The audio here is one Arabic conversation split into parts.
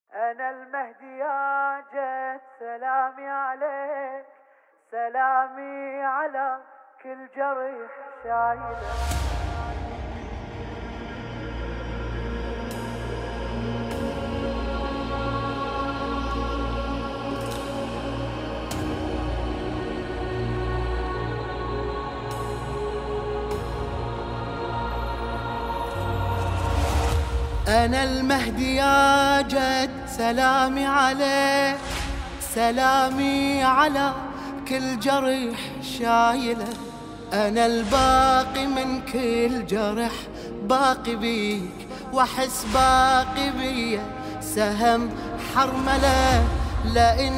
أنا المهدي يا جد، سلامي عليك، سلامي على كل جريح شايله. أنا المهدي يا جد، سلامي عليك، سلامي على كل جرح شايله. أنا الباقي من كل جرح باقي بيك، وأحس باقي بيا سهم حرملة. لئن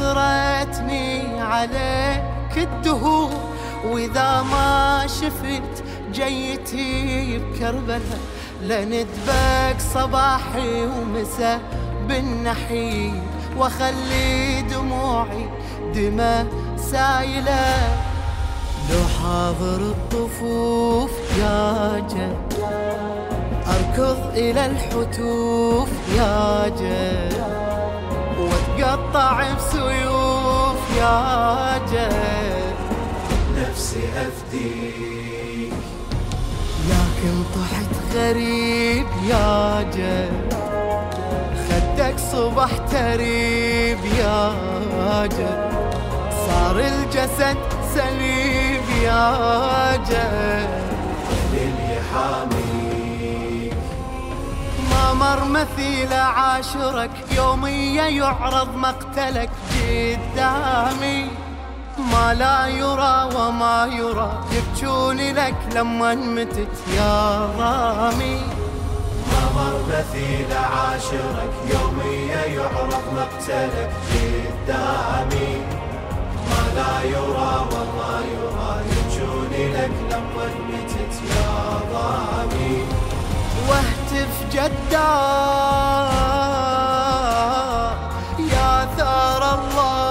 أخرتني عليك الدهور، وإذا ما شفت جيتي بكربلة، لندبك صباحي ومساء بالنحيل، واخلي دموعي دماء سايله. لو حاضر الطفوف يا جد، اركض الى الحتوف يا جد، واتقطع بسيوف يا جد. نفسي افديك لكن طحت غريب يا جد، خدك صبح تريب يا جد، صار الجسد سليب يا جد. اللي حاميك ما مر مثيل عاشرك، يوميا يعرض مقتلك قدامي، ما لا يرى وما يرى، يبكوني لك لما متت يا ضامي. ما مر مثيل عاشرك، يوميا يعرض مقتلك قدامي، ما لا يرى وما يرى، يبكوني لك لما متت يا ضامي. واهتف جدا يا ثار الله،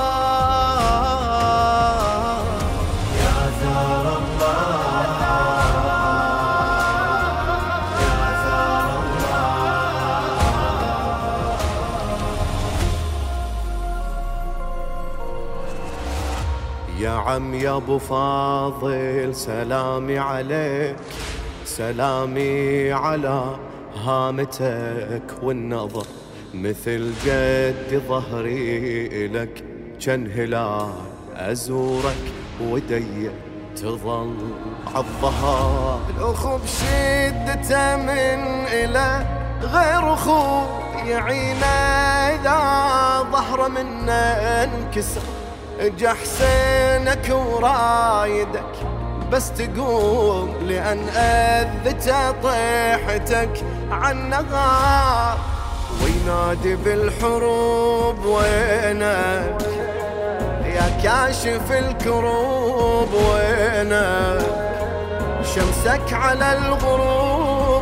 يا عم يا ابو فاضل، سلامي عليك، سلامي على هامتك والنظر، مثل قد ظهري إلك كان هلال أزورك، ودي تظل عالظهر. الأخو بشدته من إلى غير أخو يعينه، إذا ظهره منه انكسر، اجا حسينك ورايدك بس تقوم، لأن أذته طيحتك عالنهار، وينادي بالحروب وينك يا كاشف الكروب، وينك شمسك على الغروب،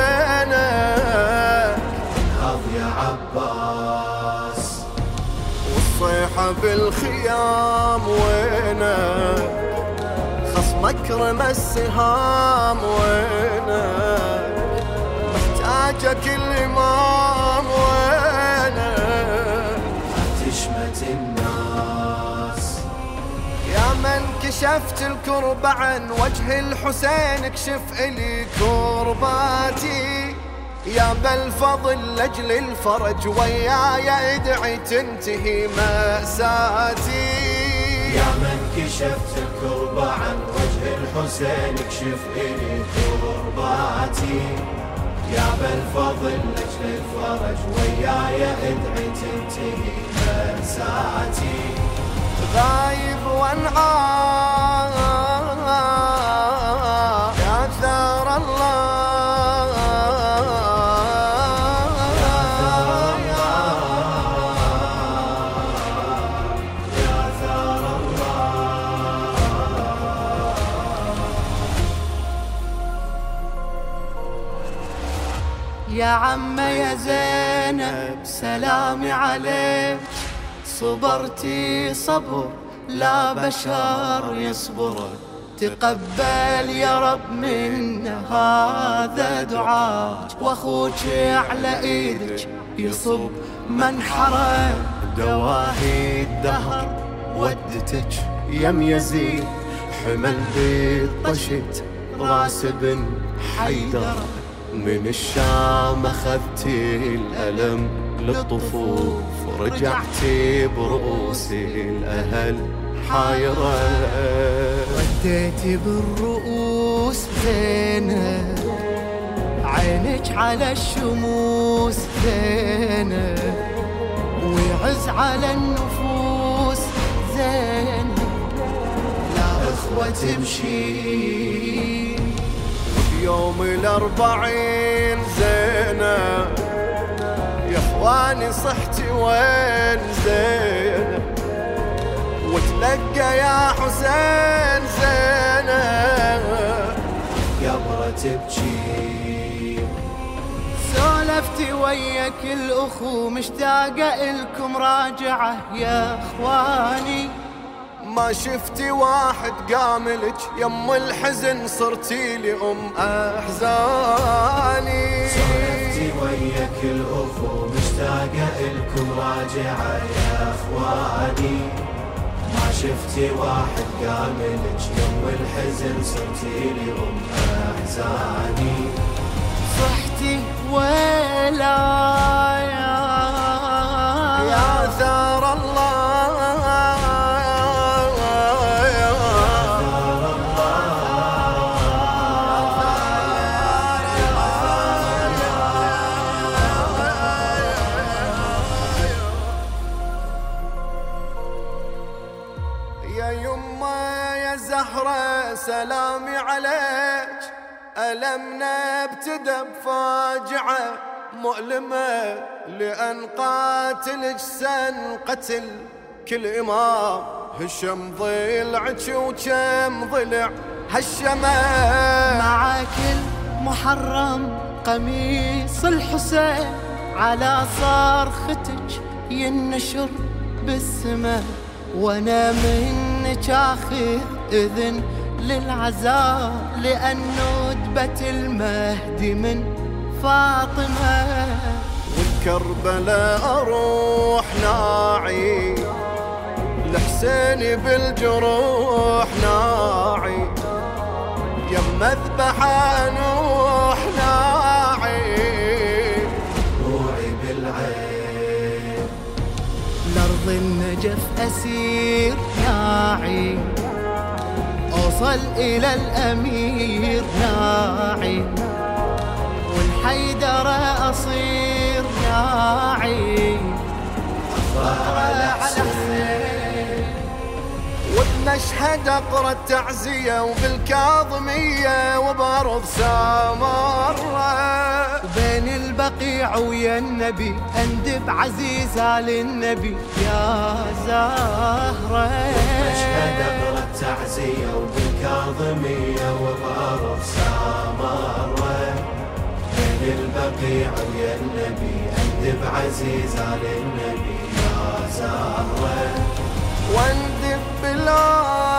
وينك انهض يا عباس والصيحة بالخيام، وينك خصمك رمى السهام، وينك محتاجك الإمام، وينك تشمت الناس. يا من كشفت الكرب عن وجه الحسين، اكشف إلي كرباتي، يا بالفضل لأجل الفرج وياي ادعي تنتهي مأساتي. يا من كشفت الكرب عن وجه الحسين، اكشف إلي كرباتي، يا بالفضل لأجل الفرج وياي ادعي تنتهي مأساتي. غايب وانعام يا ثار الله، يا عم يا زينب سلامي عليك، صبرتي صبر لا بشر يصبر، تقبل يا رب منا هذا دعاك، واخوك على ايدك يصب منحره دواهي الدهر. ودتك يم يزيد حمل بالطشت راس بن حيدر، من الشام اخذتي الألم للطفوف، رجعتي برؤوس الأهل حايرة. رديتي بالرؤوس زينة، عينك على الشموس زينة، ويعز على النفوس زينة. لا أخوة تمشي يوم ال40 زينة، يا اخواني صحتي وين زينة، وتلقى يا حسين زينة قبرة تبكي. سولفتي وياك الأخو مشتاقة إلكم راجعة يا اخواني، ما شفتي واحد قاملك يم الحزن، صرتي لي احزاني. سولفتي وياك الأخو مشتاقة إلكم راجعة يا اخواني، ما شفتي واحد قاملك يم الحزن، صرتي لي احزاني. صحتي ويلا يا ثار الله، يا يما يا زهرة سلامي عليك، ألمنا ابتدى بفاجعة مؤلمة، لأن قاتلك سن قتل كل إمام، هشم ضلعك وكم ضلع هالشمة. مع كل محرم قميص الحسين على صرختك ينشر بالسماء، وانا منك اخذ اذن للعزاء، لان ندبة المهدي من فاطمة. والكربلاء اروح ناعي، الحسين بالجروح ناعي، يم اذبح نوح ناعي، روعي بالعين لارض النجف اسير ناعي، اوصل الى الامير ناعي، والحيدر اصير ناعي، اصبح على حسين. وبمشهد اقرا التعزيه وبالكاظميه وبارض سامره، وبين البقيع ويا النبي اندب عزيزه للنبي يا زهره. مشهد اقرا التعزيه وبالكاظميه وبارض سامره، بين البقيع ويا النبي اندب عزيزه للنبي يا زهره. واندب بلا